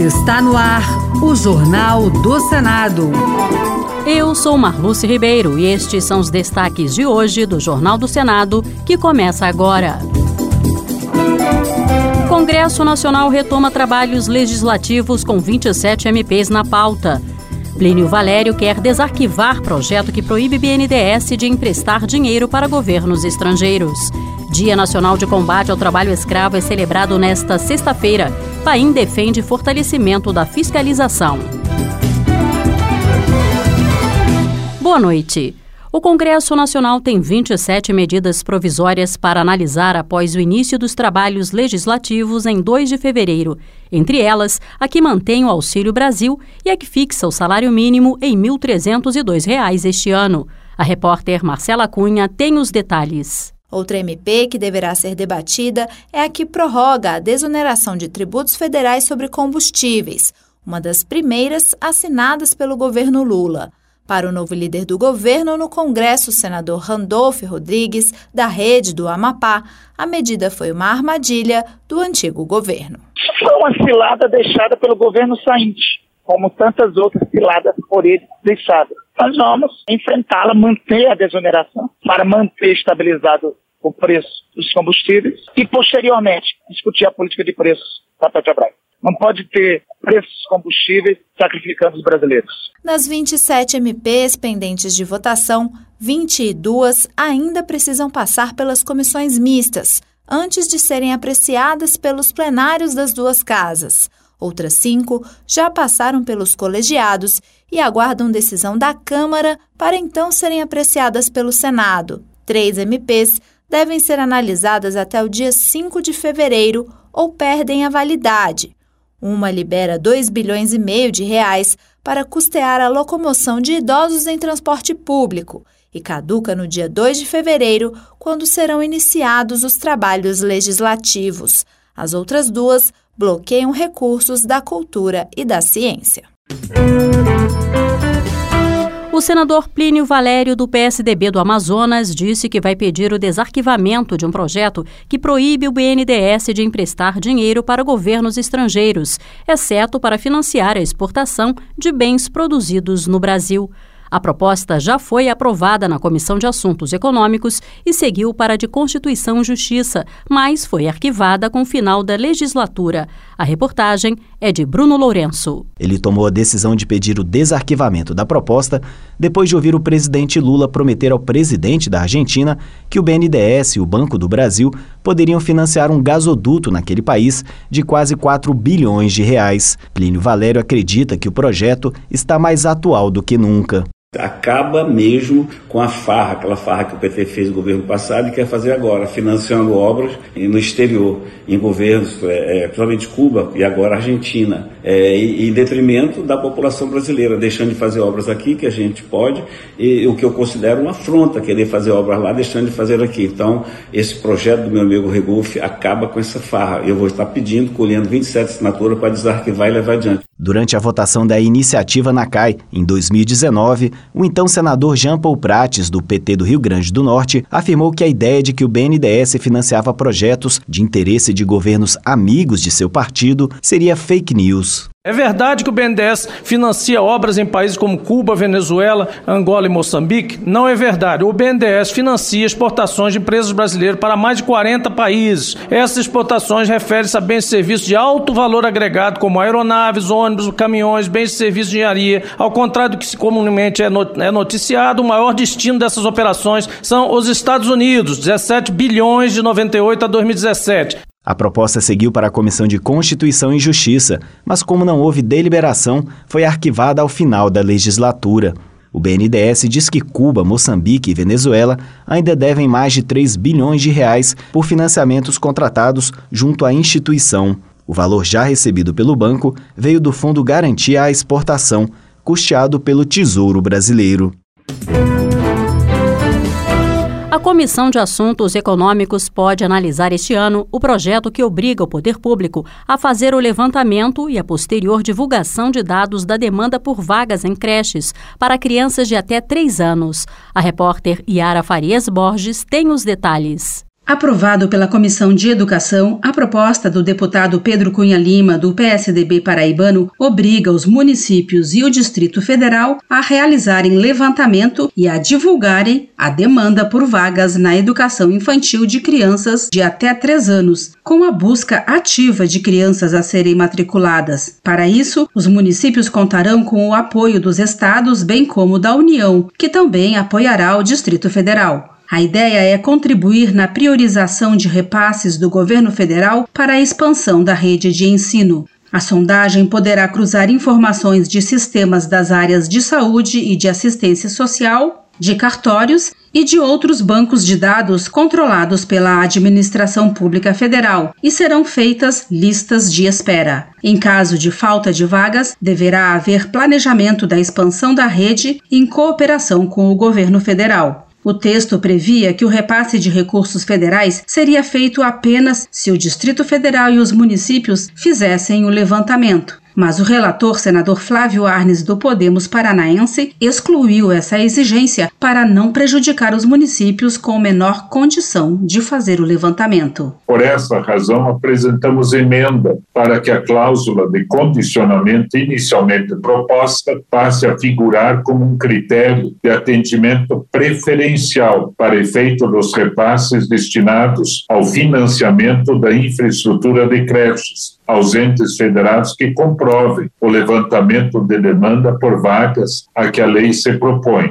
Está no ar o Jornal do Senado. Eu sou Marluce Ribeiro e estes são os destaques de hoje do Jornal do Senado, que começa agora. O Congresso Nacional retoma trabalhos legislativos com 27 MPs na pauta. Plínio Valério quer desarquivar projeto que proíbe BNDES de emprestar dinheiro para governos estrangeiros. Dia Nacional de Combate ao Trabalho Escravo é celebrado nesta sexta-feira. Paim defende fortalecimento da fiscalização. Boa noite. O Congresso Nacional tem 27 medidas provisórias para analisar após o início dos trabalhos legislativos em 2 de fevereiro. Entre elas, a que mantém o Auxílio Brasil e a que fixa o salário mínimo em R$ 1.302 este ano. A repórter Marcela Cunha tem os detalhes. Outra MP que deverá ser debatida é a que prorroga a desoneração de tributos federais sobre combustíveis, uma das primeiras assinadas pelo governo Lula. Para o novo líder do governo no Congresso, o senador Randolfo Rodrigues, da Rede do Amapá, a medida foi uma armadilha do antigo governo. Foi uma cilada deixada pelo governo sainte, como tantas outras ciladas por ele deixadas. Nós vamos enfrentá-la, manter a desoneração, para manter estabilizado o preço dos combustíveis e, posteriormente, discutir a política de preços da Petrobras. Não pode ter preços dos combustíveis sacrificando os brasileiros. Nas 27 MPs pendentes de votação, 22 ainda precisam passar pelas comissões mistas, antes de serem apreciadas pelos plenários das duas casas. Outras 5 já passaram pelos colegiados e aguardam decisão da Câmara para então serem apreciadas pelo Senado. 3 MPs devem ser analisadas até o dia 5 de fevereiro ou perdem a validade. Uma libera R$ 2,5 bilhões para custear a locomoção de idosos em transporte público e caduca no dia 2 de fevereiro, quando serão iniciados os trabalhos legislativos. As outras 2 bloqueiam recursos da cultura e da ciência. O senador Plínio Valério, do PSDB do Amazonas, disse que vai pedir o desarquivamento de um projeto que proíbe o BNDES de emprestar dinheiro para governos estrangeiros, exceto para financiar a exportação de bens produzidos no Brasil. A proposta já foi aprovada na Comissão de Assuntos Econômicos e seguiu para a de Constituição e Justiça, mas foi arquivada com o final da legislatura. A reportagem é de Bruno Lourenço. Ele tomou a decisão de pedir o desarquivamento da proposta depois de ouvir o presidente Lula prometer ao presidente da Argentina que o BNDES e o Banco do Brasil poderiam financiar um gasoduto naquele país de quase R$ 4 bilhões. Plínio Valério acredita que o projeto está mais atual do que nunca. Acaba mesmo com a farra, aquela farra que o PT fez no governo passado e quer fazer agora, financiando obras no exterior, em governos, principalmente Cuba e agora Argentina, em detrimento da população brasileira, deixando de fazer obras aqui, que a gente pode, e o que eu considero uma afronta, querer fazer obras lá, deixando de fazer aqui. Então, esse projeto do meu amigo Regouf acaba com essa farra. Eu vou estar pedindo, colhendo 27 assinaturas para desarquivar e levar adiante. Durante a votação da iniciativa na CAI, em 2019, o então senador Jean Paul Prates, do PT do Rio Grande do Norte, afirmou que a ideia de que o BNDES financiava projetos de interesse de governos amigos de seu partido seria fake news. É verdade que o BNDES financia obras em países como Cuba, Venezuela, Angola e Moçambique? Não é verdade. O BNDES financia exportações de empresas brasileiras para mais de 40 países. Essas exportações referem-se a bens e serviços de alto valor agregado, como aeronaves, ônibus, caminhões, bens e serviços de engenharia. Ao contrário do que comumente é noticiado, o maior destino dessas operações são os Estados Unidos, 17 bilhões de 98 a 2017. A proposta seguiu para a Comissão de Constituição e Justiça, mas como não houve deliberação, foi arquivada ao final da legislatura. O BNDES diz que Cuba, Moçambique e Venezuela ainda devem mais de R$ 3 bilhões por financiamentos contratados junto à instituição. O valor já recebido pelo banco veio do Fundo Garantia à Exportação, custeado pelo Tesouro Brasileiro. A Comissão de Assuntos Econômicos pode analisar este ano o projeto que obriga o poder público a fazer o levantamento e a posterior divulgação de dados da demanda por vagas em creches para crianças de até 3 anos. A repórter Yara Farias Borges tem os detalhes. Aprovado pela Comissão de Educação, a proposta do deputado Pedro Cunha Lima, do PSDB paraibano, obriga os municípios e o Distrito Federal a realizarem levantamento e a divulgarem a demanda por vagas na educação infantil de crianças de até 3 anos, com a busca ativa de crianças a serem matriculadas. Para isso, os municípios contarão com o apoio dos estados, bem como da União, que também apoiará o Distrito Federal. A ideia é contribuir na priorização de repasses do governo federal para a expansão da rede de ensino. A sondagem poderá cruzar informações de sistemas das áreas de saúde e de assistência social, de cartórios e de outros bancos de dados controlados pela Administração Pública Federal e serão feitas listas de espera. Em caso de falta de vagas, deverá haver planejamento da expansão da rede em cooperação com o governo federal. O texto previa que o repasse de recursos federais seria feito apenas se o Distrito Federal e os municípios fizessem o levantamento. Mas o relator, senador Flávio Arnes, do Podemos Paranaense, excluiu essa exigência para não prejudicar os municípios com menor condição de fazer o levantamento. Por essa razão, apresentamos emenda para que a cláusula de condicionamento inicialmente proposta passe a figurar como um critério de atendimento preferencial para efeito dos repasses destinados ao financiamento da infraestrutura de creches aos entes federados que comprovem o levantamento de demanda por vagas a que a lei se propõe.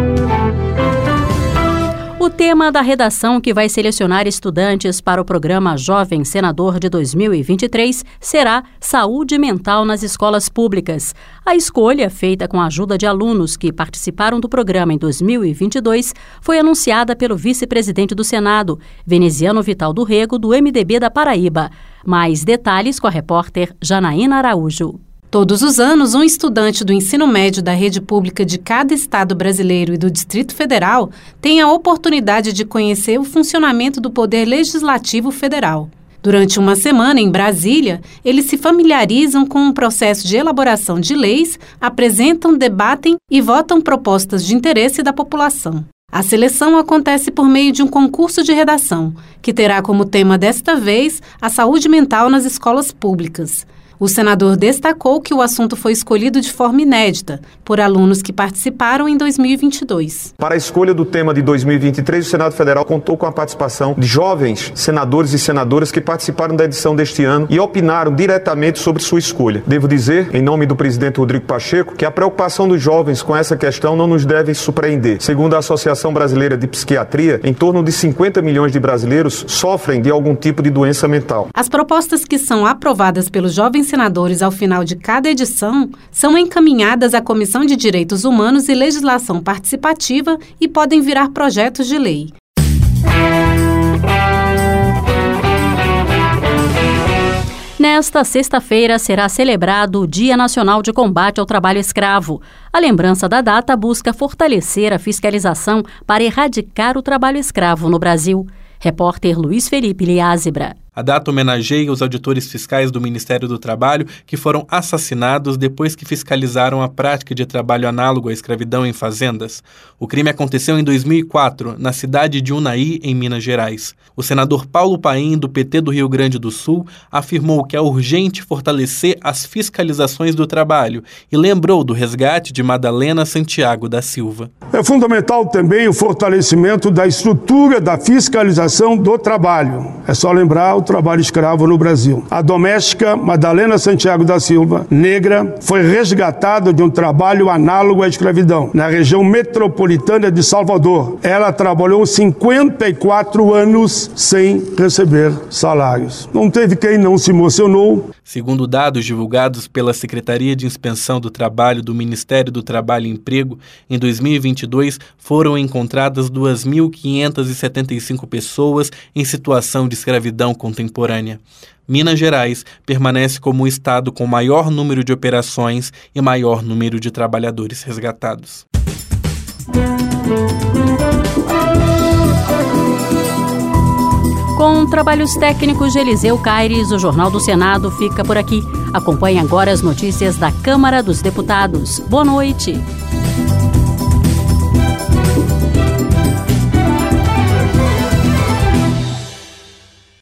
O tema da redação que vai selecionar estudantes para o programa Jovem Senador de 2023 será Saúde Mental nas Escolas Públicas. A escolha, feita com a ajuda de alunos que participaram do programa em 2022, foi anunciada pelo vice-presidente do Senado, Veneziano Vital do Rego, do MDB da Paraíba. Mais detalhes com a repórter Janaína Araújo. Todos os anos, um estudante do ensino médio da rede pública de cada estado brasileiro e do Distrito Federal tem a oportunidade de conhecer o funcionamento do Poder Legislativo Federal. Durante uma semana em Brasília, eles se familiarizam com um processo de elaboração de leis, apresentam, debatem e votam propostas de interesse da população. A seleção acontece por meio de um concurso de redação, que terá como tema desta vez a saúde mental nas escolas públicas. O senador destacou que o assunto foi escolhido de forma inédita por alunos que participaram em 2022. Para a escolha do tema de 2023, o Senado Federal contou com a participação de jovens senadores e senadoras que participaram da edição deste ano e opinaram diretamente sobre sua escolha. Devo dizer, em nome do presidente Rodrigo Pacheco, que a preocupação dos jovens com essa questão não nos deve surpreender. Segundo a Associação Brasileira de Psiquiatria, em torno de 50 milhões de brasileiros sofrem de algum tipo de doença mental. As propostas que são aprovadas pelos jovens senadores ao final de cada edição são encaminhadas à Comissão de Direitos Humanos e Legislação Participativa e podem virar projetos de lei. Nesta sexta-feira será celebrado o Dia Nacional de Combate ao Trabalho Escravo. A lembrança da data busca fortalecer a fiscalização para erradicar o trabalho escravo no Brasil. Repórter Luiz Felipe Liázebra. A data homenageia os auditores fiscais do Ministério do Trabalho que foram assassinados depois que fiscalizaram a prática de trabalho análogo à escravidão em fazendas. O crime aconteceu em 2004, na cidade de Unai, em Minas Gerais. O senador Paulo Paim, do PT do Rio Grande do Sul, afirmou que é urgente fortalecer as fiscalizações do trabalho e lembrou do resgate de Madalena Santiago da Silva. É fundamental também o fortalecimento da estrutura da fiscalização do trabalho. É só lembrar o trabalho escravo no Brasil. A doméstica Madalena Santiago da Silva, negra, foi resgatada de um trabalho análogo à escravidão, na região metropolitana de Salvador. Ela trabalhou 54 anos sem receber salários. Não teve quem não se emocionou. Segundo dados divulgados pela Secretaria de Inspeção do Trabalho do Ministério do Trabalho e Emprego, em 2022 foram encontradas 2.575 pessoas em situação de escravidão contemporânea. Minas Gerais permanece como o estado com maior número de operações e maior número de trabalhadores resgatados. Com trabalhos técnicos de Eliseu Caires, o Jornal do Senado fica por aqui. Acompanhe agora as notícias da Câmara dos Deputados. Boa noite.